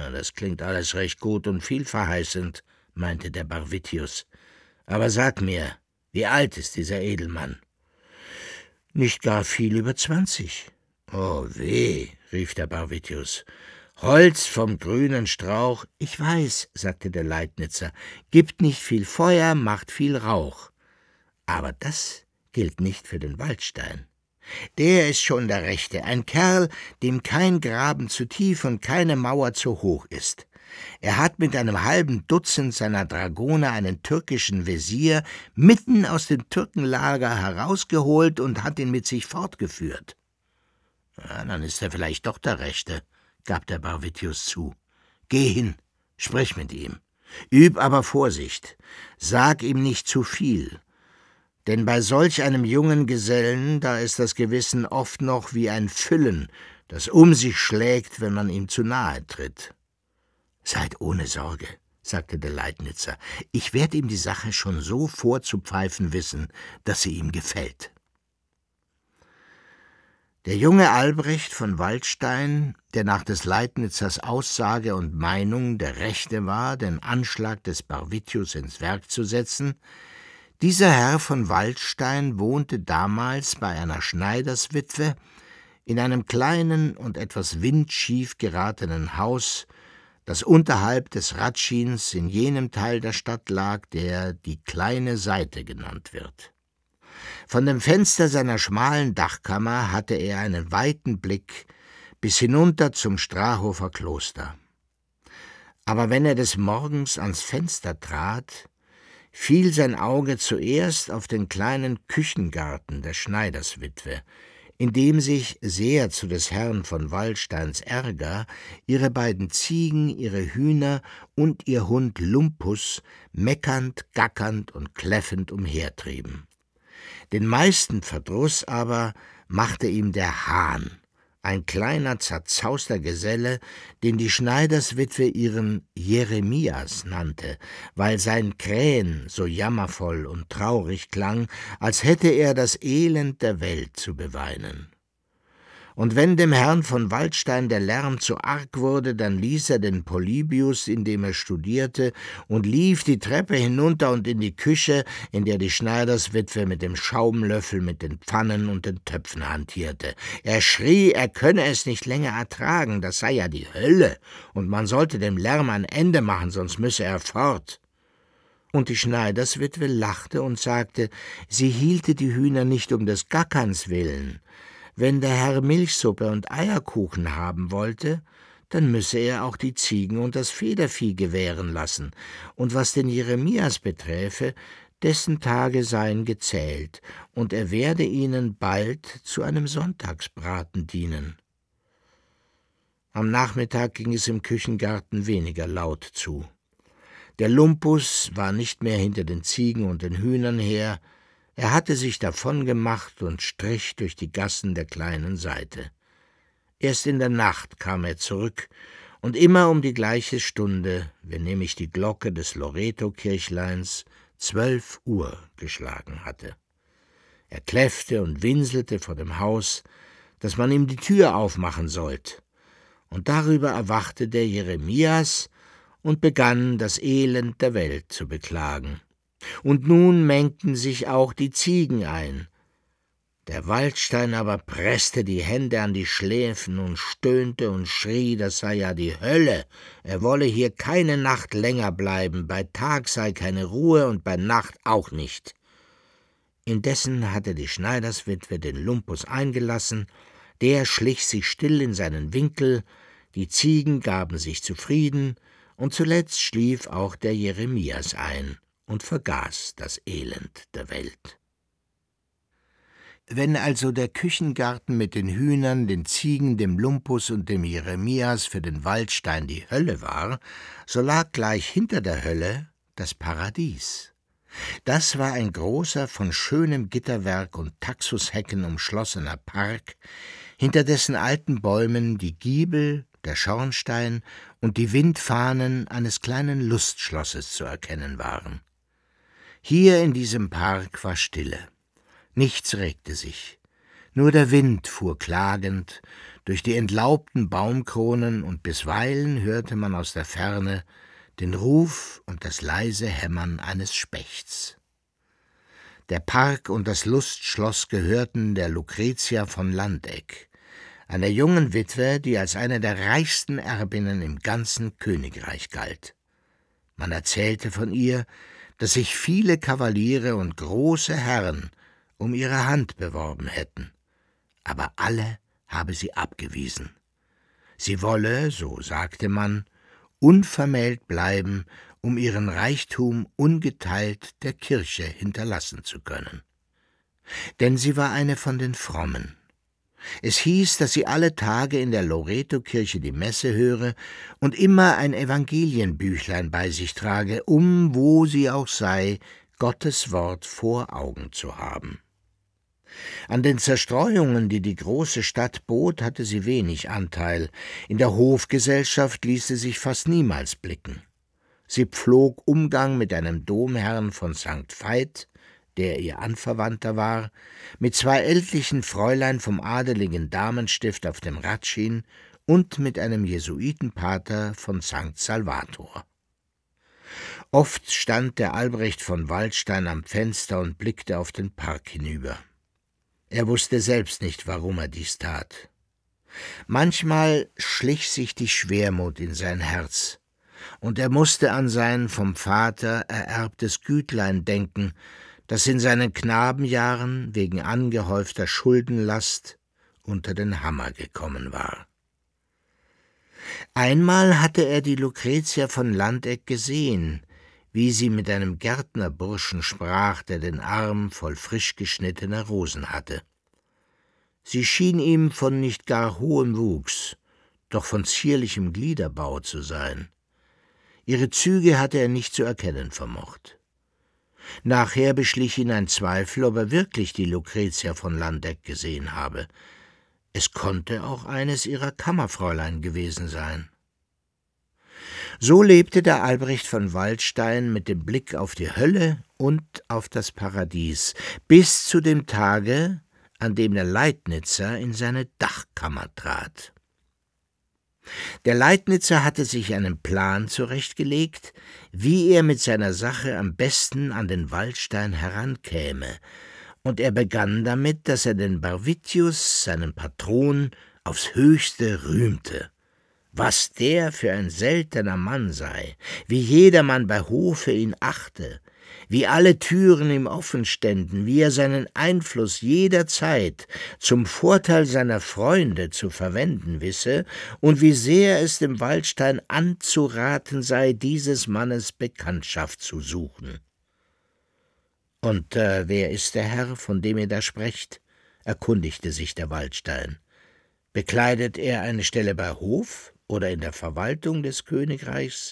Na, das klingt alles recht gut und vielverheißend«, meinte der Barvitius. »Aber sag mir, wie alt ist dieser Edelmann?« »Nicht gar viel über 20. »Oh weh«, rief der Barvitius. »Holz vom grünen Strauch«, »Ich weiß«, sagte der Leitnitzer, »gibt nicht viel Feuer, macht viel Rauch. Aber das gilt nicht für den Waldstein. Der ist schon der Rechte, ein Kerl, dem kein Graben zu tief und keine Mauer zu hoch ist. Er hat mit einem halben Dutzend seiner Dragoner einen türkischen Wesir mitten aus dem Türkenlager herausgeholt und hat ihn mit sich fortgeführt.« »Ja, dann ist er vielleicht doch der Rechte«, gab der Barvitius zu. »Geh hin, sprich mit ihm. Üb aber Vorsicht. Sag ihm nicht zu viel. Denn bei solch einem jungen Gesellen, da ist das Gewissen oft noch wie ein Füllen, das um sich schlägt, wenn man ihm zu nahe tritt.« »Seid ohne Sorge«, sagte der Leitnitzer, »ich werde ihm die Sache schon so vorzupfeifen wissen, dass sie ihm gefällt.« Der junge Albrecht von Waldstein, der nach des Leitnitzers Aussage und Meinung der Rechte war, den Anschlag des Barvitius ins Werk zu setzen, dieser Herr von Waldstein wohnte damals bei einer Schneiderswitwe in einem kleinen und etwas windschief geratenen Haus, das unterhalb des Ratschins in jenem Teil der Stadt lag, der die kleine Seite genannt wird. Von dem Fenster seiner schmalen Dachkammer hatte er einen weiten Blick bis hinunter zum Strahofer Kloster. Aber wenn er des Morgens ans Fenster trat, fiel sein Auge zuerst auf den kleinen Küchengarten der Schneiderswitwe, in dem sich, sehr zu des Herrn von Waldsteins Ärger, ihre beiden Ziegen, ihre Hühner und ihr Hund Lumpus meckernd, gackernd und kläffend umhertrieben. Den meisten Verdruß aber machte ihm der Hahn, ein kleiner, zerzauster Geselle, den die Schneiderswitwe ihren Jeremias nannte, weil sein Krähen so jammervoll und traurig klang, als hätte er das Elend der Welt zu beweinen. Und wenn dem Herrn von Waldstein der Lärm zu arg wurde, dann ließ er den Polybius, in dem er studierte, und lief die Treppe hinunter und in die Küche, in der die Schneiderswitwe mit dem Schaumlöffel, mit den Pfannen und den Töpfen hantierte. Er schrie, er könne es nicht länger ertragen, das sei ja die Hölle, und man sollte dem Lärm ein Ende machen, sonst müsse er fort. Und die Schneiderswitwe lachte und sagte, sie hielte die Hühner nicht um des Gackerns willen. Wenn der Herr Milchsuppe und Eierkuchen haben wollte, dann müsse er auch die Ziegen und das Federvieh gewähren lassen, und was den Jeremias beträfe, dessen Tage seien gezählt, und er werde ihnen bald zu einem Sonntagsbraten dienen. Am Nachmittag ging es im Küchengarten weniger laut zu. Der Lumpus war nicht mehr hinter den Ziegen und den Hühnern her, er hatte sich davongemacht und strich durch die Gassen der kleinen Seite. Erst in der Nacht kam er zurück, und immer um die gleiche Stunde, wenn nämlich die Glocke des Loreto-Kirchleins 12 Uhr geschlagen hatte. Er kläffte und winselte vor dem Haus, dass man ihm die Tür aufmachen sollte, und darüber erwachte der Jeremias und begann, das Elend der Welt zu beklagen. Und nun mengten sich auch die Ziegen ein. Der Waldstein aber presste die Hände an die Schläfen und stöhnte und schrie, das sei ja die Hölle, er wolle hier keine Nacht länger bleiben, bei Tag sei keine Ruhe und bei Nacht auch nicht. Indessen hatte die Schneiderswitwe den Lumpus eingelassen, der schlich sich still in seinen Winkel, die Ziegen gaben sich zufrieden, und zuletzt schlief auch der Jeremias ein und vergaß das Elend der Welt. Wenn also der Küchengarten mit den Hühnern, den Ziegen, dem Lumpus und dem Jeremias für den Waldstein die Hölle war, so lag gleich hinter der Hölle das Paradies. Das war ein großer, von schönem Gitterwerk und Taxushecken umschlossener Park, hinter dessen alten Bäumen die Giebel, der Schornstein und die Windfahnen eines kleinen Lustschlosses zu erkennen waren. Hier in diesem Park war Stille. Nichts regte sich. Nur der Wind fuhr klagend durch die entlaubten Baumkronen, und bisweilen hörte man aus der Ferne den Ruf und das leise Hämmern eines Spechts. Der Park und das Lustschloss gehörten der Lucretia von Landeck, einer jungen Witwe, die als eine der reichsten Erbinnen im ganzen Königreich galt. Man erzählte von ihr, dass sich viele Kavaliere und große Herren um ihre Hand beworben hätten, aber alle habe sie abgewiesen. Sie wolle, so sagte man, unvermählt bleiben, um ihren Reichtum ungeteilt der Kirche hinterlassen zu können. Denn sie war eine von den Frommen. Es hieß, dass sie alle Tage in der Loreto-Kirche die Messe höre und immer ein Evangelienbüchlein bei sich trage, um, wo sie auch sei, Gottes Wort vor Augen zu haben. An den Zerstreuungen, die die große Stadt bot, hatte sie wenig Anteil. In der Hofgesellschaft ließ sie sich fast niemals blicken. Sie pflog Umgang mit einem Domherrn von St. Veit, der ihr Anverwandter war, mit 2 ältlichen Fräulein vom adeligen Damenstift auf dem Ratschin und mit einem Jesuitenpater von St. Salvator. Oft stand der Albrecht von Waldstein am Fenster und blickte auf den Park hinüber. Er wusste selbst nicht, warum er dies tat. Manchmal schlich sich die Schwermut in sein Herz, und er musste an sein vom Vater ererbtes Gütlein denken, das in seinen Knabenjahren wegen angehäufter Schuldenlast unter den Hammer gekommen war. Einmal hatte er die Lucretia von Landeck gesehen, wie sie mit einem Gärtnerburschen sprach, der den Arm voll frisch geschnittener Rosen hatte. Sie schien ihm von nicht gar hohem Wuchs, doch von zierlichem Gliederbau zu sein. Ihre Züge hatte er nicht zu erkennen vermocht. Nachher beschlich ihn ein Zweifel, ob er wirklich die Lucretia von Landeck gesehen habe. Es konnte auch eines ihrer Kammerfräulein gewesen sein. So lebte der Albrecht von Waldstein mit dem Blick auf die Hölle und auf das Paradies, bis zu dem Tage, an dem der Leitnitzer in seine Dachkammer trat. Der Leitnitzer hatte sich einen Plan zurechtgelegt, wie er mit seiner Sache am besten an den Waldstein herankäme, und er begann damit, dass er den Barvitius, seinen Patron, aufs Höchste rühmte. Was der für ein seltener Mann sei, wie jedermann bei Hofe ihn achte, wie alle Türen ihm offen ständen, wie er seinen Einfluss jederzeit zum Vorteil seiner Freunde zu verwenden wisse und wie sehr es dem Waldstein anzuraten sei, dieses Mannes Bekanntschaft zu suchen. »Und wer ist der Herr, von dem ihr da sprecht?« erkundigte sich der Waldstein. »Bekleidet er eine Stelle bei Hof oder in der Verwaltung des Königreichs?«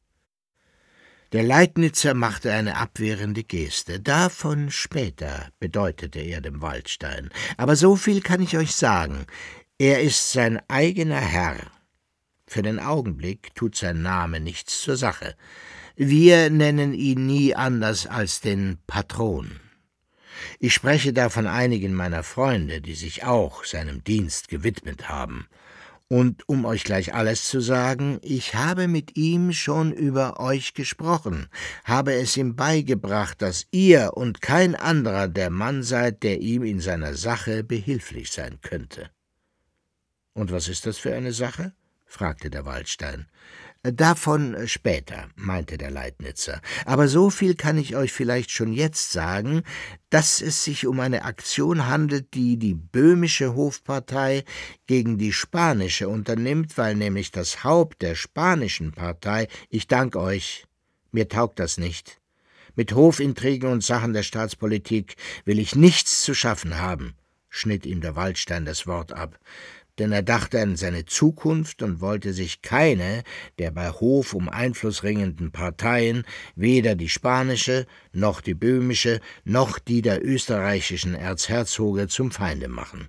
Der Leitnitzer machte eine abwehrende Geste. »Davon später«, bedeutete er dem Waldstein. »Aber so viel kann ich euch sagen. Er ist sein eigener Herr. Für den Augenblick tut sein Name nichts zur Sache. Wir nennen ihn nie anders als den Patron. Ich spreche da von einigen meiner Freunde, die sich auch seinem Dienst gewidmet haben. Und um euch gleich alles zu sagen, ich habe mit ihm schon über euch gesprochen, habe es ihm beigebracht, dass ihr und kein anderer der Mann seid, der ihm in seiner Sache behilflich sein könnte.« »Und was ist das für eine Sache?« fragte der Waldstein. »Davon später«, meinte der Leitnitzer, »aber so viel kann ich euch vielleicht schon jetzt sagen, dass es sich um eine Aktion handelt, die die böhmische Hofpartei gegen die spanische unternimmt, weil nämlich das Haupt der spanischen Partei, ich dank euch, mir taugt das nicht. Mit Hofintrigen und Sachen der Staatspolitik will ich nichts zu schaffen haben«, schnitt ihm der Waldstein das Wort ab, denn er dachte an seine Zukunft und wollte sich keine der bei Hof um Einfluss ringenden Parteien, weder die spanische, noch die böhmische, noch die der österreichischen Erzherzoge zum Feinde machen.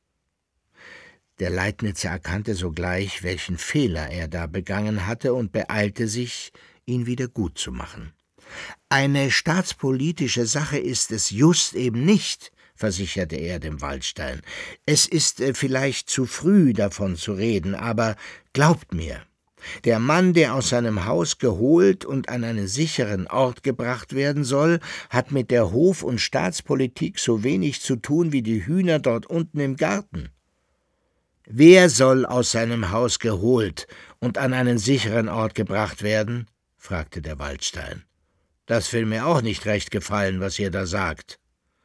Der Leitnitzer erkannte sogleich, welchen Fehler er da begangen hatte, und beeilte sich, ihn wieder gutzumachen. »Eine staatspolitische Sache ist es just eben nicht«, versicherte er dem Waldstein. »Es ist vielleicht zu früh, davon zu reden, aber glaubt mir, der Mann, der aus seinem Haus geholt und an einen sicheren Ort gebracht werden soll, hat mit der Hof- und Staatspolitik so wenig zu tun wie die Hühner dort unten im Garten.« »Wer soll aus seinem Haus geholt und an einen sicheren Ort gebracht werden?« fragte der Waldstein. »Das will mir auch nicht recht gefallen, was ihr da sagt.«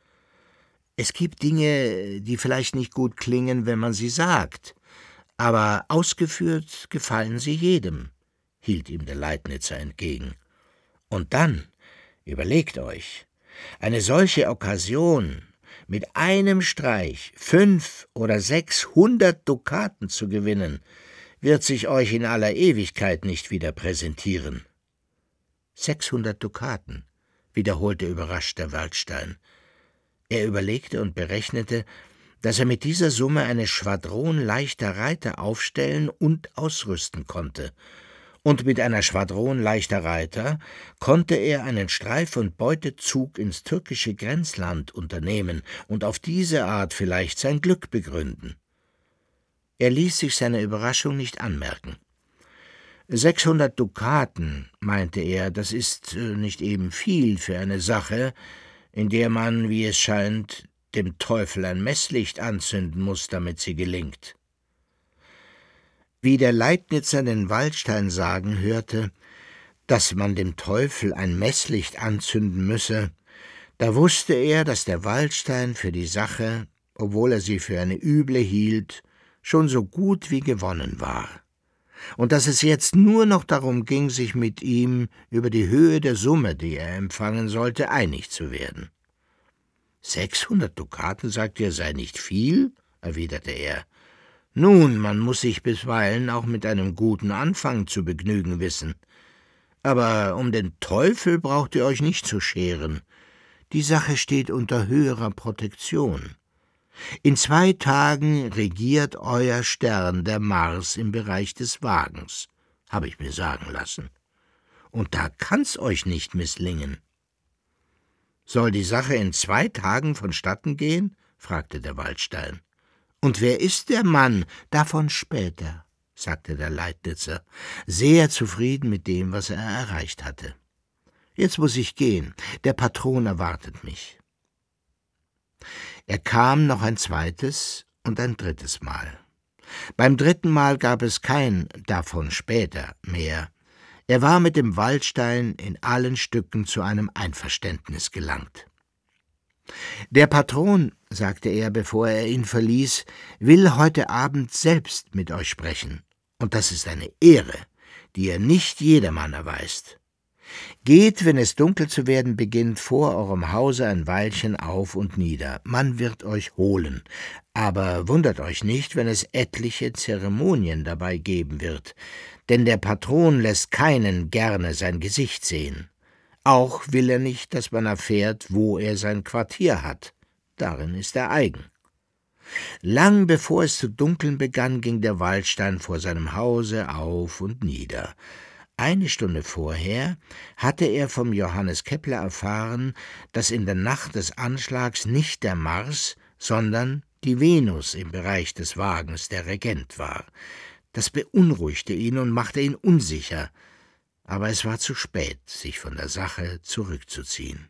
»Es gibt Dinge, die vielleicht nicht gut klingen, wenn man sie sagt, aber ausgeführt gefallen sie jedem«, hielt ihm der Leitnitzer entgegen. »Und dann, überlegt euch, eine solche Okkasion, mit einem Streich 500 oder 600 Dukaten zu gewinnen, wird sich euch in aller Ewigkeit nicht wieder präsentieren.« 600 Dukaten, wiederholte überrascht der Waldstein. Er überlegte und berechnete, dass er mit dieser Summe eine Schwadron leichter Reiter aufstellen und ausrüsten konnte. Und mit einer Schwadron leichter Reiter konnte er einen Streif- und Beutezug ins türkische Grenzland unternehmen und auf diese Art vielleicht sein Glück begründen. Er ließ sich seine Überraschung nicht anmerken. 600 Dukaten, meinte er, das ist nicht eben viel für eine Sache, in der man, wie es scheint, dem Teufel ein Messlicht anzünden muß, damit sie gelingt. Wie der Leitnitzer den Waldstein sagen hörte, dass man dem Teufel ein Messlicht anzünden müsse, da wusste er, dass der Waldstein für die Sache, obwohl er sie für eine üble hielt, schon so gut wie gewonnen war, und dass es jetzt nur noch darum ging, sich mit ihm über die Höhe der Summe, die er empfangen sollte, einig zu werden. 600 Dukaten, sagt ihr, sei nicht viel?« erwiderte er. »Nun, man muß sich bisweilen auch mit einem guten Anfang zu begnügen wissen. Aber um den Teufel braucht ihr euch nicht zu scheren. Die Sache steht unter höherer Protektion. In 2 Tagen regiert euer Stern, der Mars, im Bereich des Wagens, habe ich mir sagen lassen. Und da kann's euch nicht misslingen.« »Soll die Sache in 2 Tagen vonstatten gehen?« fragte der Waldstein. »Und wer ist der Mann?« »Davon später«, sagte der Leitnitzer, sehr zufrieden mit dem, was er erreicht hatte. »Jetzt muß ich gehen, der Patron erwartet mich.« Er kam noch ein 2. und ein 3. Mal. Beim 3. Mal gab es kein »davon später« mehr. Er war mit dem Waldstein in allen Stücken zu einem Einverständnis gelangt. »Der Patron«, sagte er, bevor er ihn verließ, »will heute Abend selbst mit euch sprechen, und das ist eine Ehre, die er nicht jedermann erweist. Geht, wenn es dunkel zu werden beginnt, vor eurem Hause ein Weilchen auf und nieder. Man wird euch holen, aber wundert euch nicht, wenn es etliche Zeremonien dabei geben wird, denn der Patron lässt keinen gerne sein Gesicht sehen. Auch will er nicht, dass man erfährt, wo er sein Quartier hat. Darin ist er eigen.« Lang bevor es zu dunkeln begann, ging der Waldstein vor seinem Hause auf und nieder. 1 Stunde vorher hatte er vom Johannes Kepler erfahren, dass in der Nacht des Anschlags nicht der Mars, sondern die Venus im Bereich des Wagens der Regent war. Das beunruhigte ihn und machte ihn unsicher, aber es war zu spät, sich von der Sache zurückzuziehen.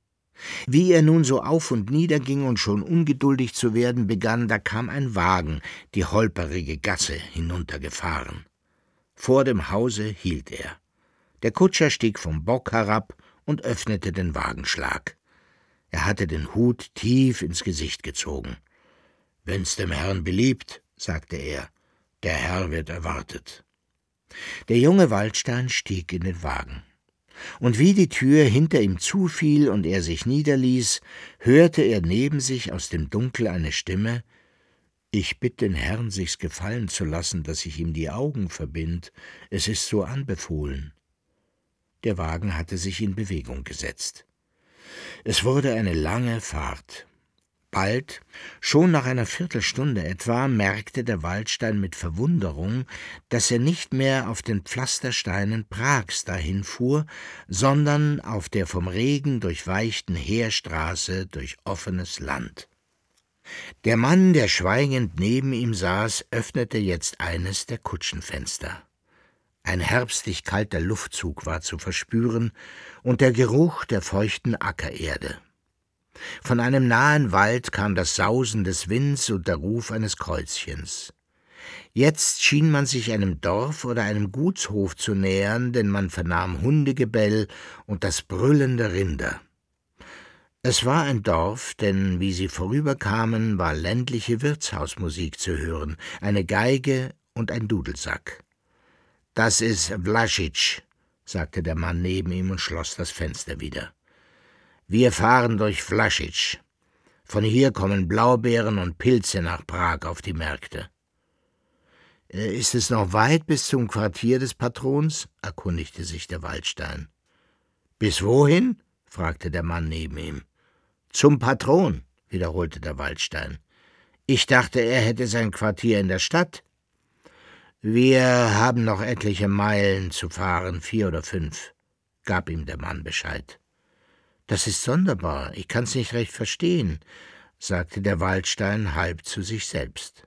Wie er nun so auf und nieder ging und schon ungeduldig zu werden begann, da kam ein Wagen die holperige Gasse hinuntergefahren. Vor dem Hause hielt er. Der Kutscher stieg vom Bock herab und öffnete den Wagenschlag. Er hatte den Hut tief ins Gesicht gezogen. »Wenn's dem Herrn beliebt«, sagte er, »der Herr wird erwartet.« Der junge Waldstein stieg in den Wagen. Und wie die Tür hinter ihm zufiel und er sich niederließ, hörte er neben sich aus dem Dunkel eine Stimme: »Ich bitt den Herrn, sich's gefallen zu lassen, dass ich ihm die Augen verbind. Es ist so anbefohlen.« Der Wagen hatte sich in Bewegung gesetzt. Es wurde eine lange Fahrt. Bald, schon nach einer Viertelstunde etwa, merkte der Waldstein mit Verwunderung, dass er nicht mehr auf den Pflastersteinen Prags dahinfuhr, sondern auf der vom Regen durchweichten Heerstraße durch offenes Land. Der Mann, der schweigend neben ihm saß, öffnete jetzt eines der Kutschenfenster. Ein herbstlich kalter Luftzug war zu verspüren und der Geruch der feuchten Ackererde. Von einem nahen Wald kam das Sausen des Winds und der Ruf eines Kreuzchens. Jetzt schien man sich einem Dorf oder einem Gutshof zu nähern, denn man vernahm Hundegebell und das Brüllen der Rinder. Es war ein Dorf, denn wie sie vorüberkamen, war ländliche Wirtshausmusik zu hören, eine Geige und ein Dudelsack. »Das ist Vlaschitsch«, sagte der Mann neben ihm und schloss das Fenster wieder. »Wir fahren durch Vlaschitsch. Von hier kommen Blaubeeren und Pilze nach Prag auf die Märkte.« »Ist es noch weit bis zum Quartier des Patrons?« erkundigte sich der Waldstein. »Bis wohin?« fragte der Mann neben ihm. »Zum Patron«, wiederholte der Waldstein. »Ich dachte, er hätte sein Quartier in der Stadt.« »Wir haben noch etliche Meilen zu fahren, 4 oder 5«, gab ihm der Mann Bescheid. »Das ist sonderbar, ich kann's nicht recht verstehen«, sagte der Waldstein halb zu sich selbst.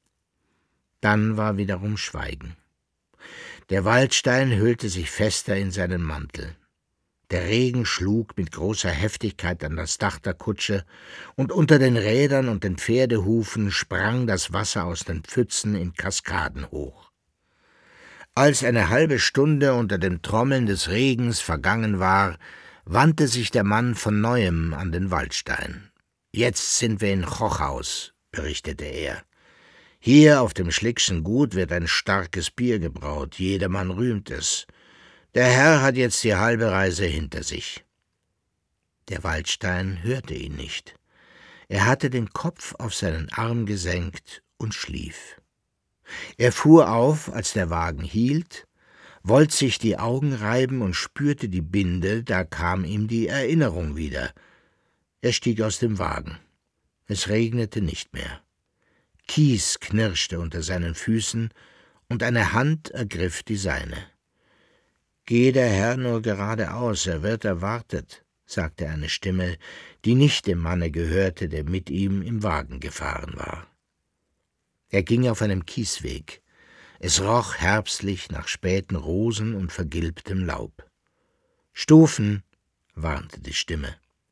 Dann war wiederum Schweigen. Der Waldstein hüllte sich fester in seinen Mantel. Der Regen schlug mit großer Heftigkeit an das Dach der Kutsche, und unter den Rädern und den Pferdehufen sprang das Wasser aus den Pfützen in Kaskaden hoch. Als eine halbe Stunde unter dem Trommeln des Regens vergangen war, wandte sich der Mann von Neuem an den Waldstein. »Jetzt sind wir in Chochaus«, berichtete er. »Hier auf dem Schlickschen Gut wird ein starkes Bier gebraut, jedermann rühmt es. Der Herr hat jetzt die halbe Reise hinter sich.« Der Waldstein hörte ihn nicht. Er hatte den Kopf auf seinen Arm gesenkt und schlief. Er fuhr auf, als der Wagen hielt, wollte sich die Augen reiben und spürte die Binde, da kam ihm die Erinnerung wieder. Er stieg aus dem Wagen. Es regnete nicht mehr. Kies knirschte unter seinen Füßen, und eine Hand ergriff die seine. »Geh der Herr nur geradeaus, er wird erwartet«, sagte eine Stimme, die nicht dem Manne gehörte, der mit ihm im Wagen gefahren war. Er ging auf einem Kiesweg. Es roch herbstlich nach späten Rosen und vergilbtem Laub. »Stufen«, warnte die Stimme.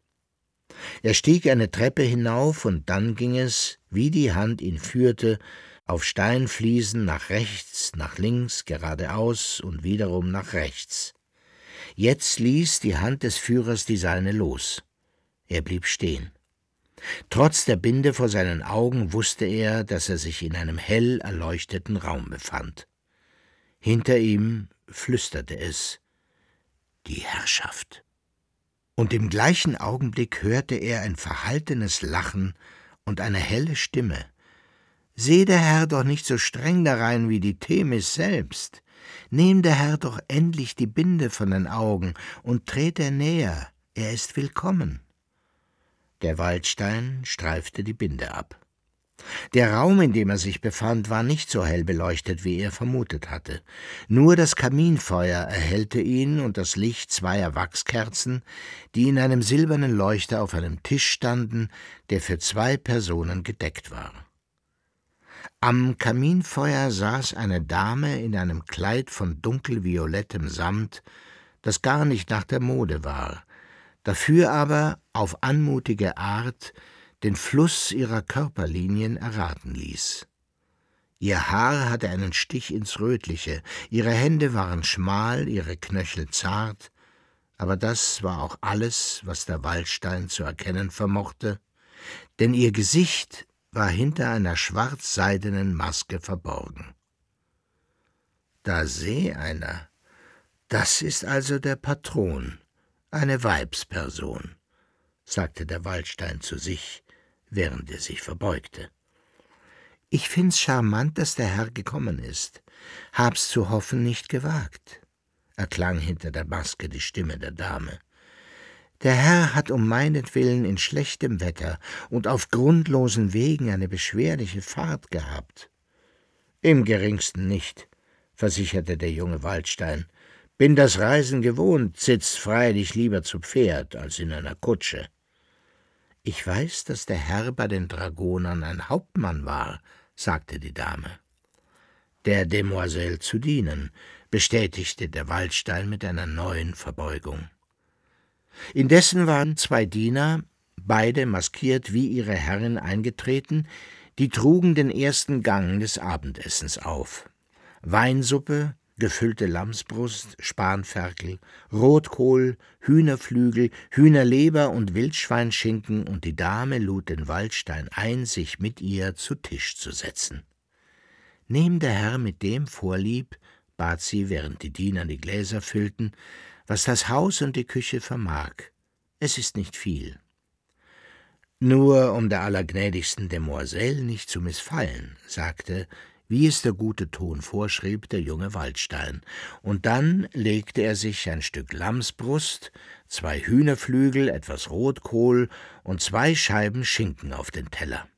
Er stieg eine Treppe hinauf, und dann ging es, wie die Hand ihn führte, auf Steinfliesen nach rechts, nach links, geradeaus und wiederum nach rechts. Jetzt ließ die Hand des Führers die seine los. Er blieb stehen. Trotz der Binde vor seinen Augen wusste er, dass er sich in einem hell erleuchteten Raum befand. Hinter ihm flüsterte es: »Die Herrschaft.« Und im gleichen Augenblick hörte er ein verhaltenes Lachen und eine helle Stimme. »Seh der Herr doch nicht so streng darein wie die Themis selbst. Nehm der Herr doch endlich die Binde von den Augen und trete näher, er ist willkommen.« Der Waldstein streifte die Binde ab. Der Raum, in dem er sich befand, war nicht so hell beleuchtet, wie er vermutet hatte. Nur das Kaminfeuer erhellte ihn und das Licht zweier Wachskerzen, die in einem silbernen Leuchter auf einem Tisch standen, der für 2 Personen gedeckt war. Am Kaminfeuer saß eine Dame in einem Kleid von dunkelviolettem Samt, das gar nicht nach der Mode war, dafür aber auf anmutige Art den Fluss ihrer Körperlinien erraten ließ. Ihr Haar hatte einen Stich ins Rötliche, ihre Hände waren schmal, ihre Knöchel zart, aber das war auch alles, was der Waldstein zu erkennen vermochte, denn ihr Gesicht war hinter einer schwarzseidenen Maske verborgen. »Da seh einer, das ist also der Patron, eine Weibsperson«, sagte der Waldstein zu sich, während er sich verbeugte. »Ich find's charmant, dass der Herr gekommen ist. Hab's zu hoffen nicht gewagt«, erklang hinter der Maske die Stimme der Dame. »Der Herr hat um meinetwillen in schlechtem Wetter und auf grundlosen Wegen eine beschwerliche Fahrt gehabt.« »Im geringsten nicht«, versicherte der junge Waldstein. »Bin das Reisen gewohnt, sitzt freilich lieber zu Pferd als in einer Kutsche.« »Ich weiß, dass der Herr bei den Dragonern ein Hauptmann war«, sagte die Dame. »Der Demoiselle zu dienen«, bestätigte der Waldstein mit einer neuen Verbeugung. Indessen waren 2 Diener, beide maskiert wie ihre Herrin, eingetreten, die trugen den ersten Gang des Abendessens auf. Weinsuppe, gefüllte Lamsbrust, Spanferkel, Rotkohl, Hühnerflügel, Hühnerleber und Wildschweinschinken, und die Dame lud den Waldstein ein, sich mit ihr zu Tisch zu setzen. »Nehm der Herr mit dem Vorlieb«, bat sie, während die Diener die Gläser füllten, »was das Haus und die Küche vermag. Es ist nicht viel.« »Nur um der allergnädigsten Demoiselle nicht zu missfallen«, sagte, wie es der gute Ton vorschrieb, der junge Waldstein, und dann legte er sich ein Stück Lamsbrust, 2 Hühnerflügel, etwas Rotkohl und 2 Scheiben Schinken auf den Teller.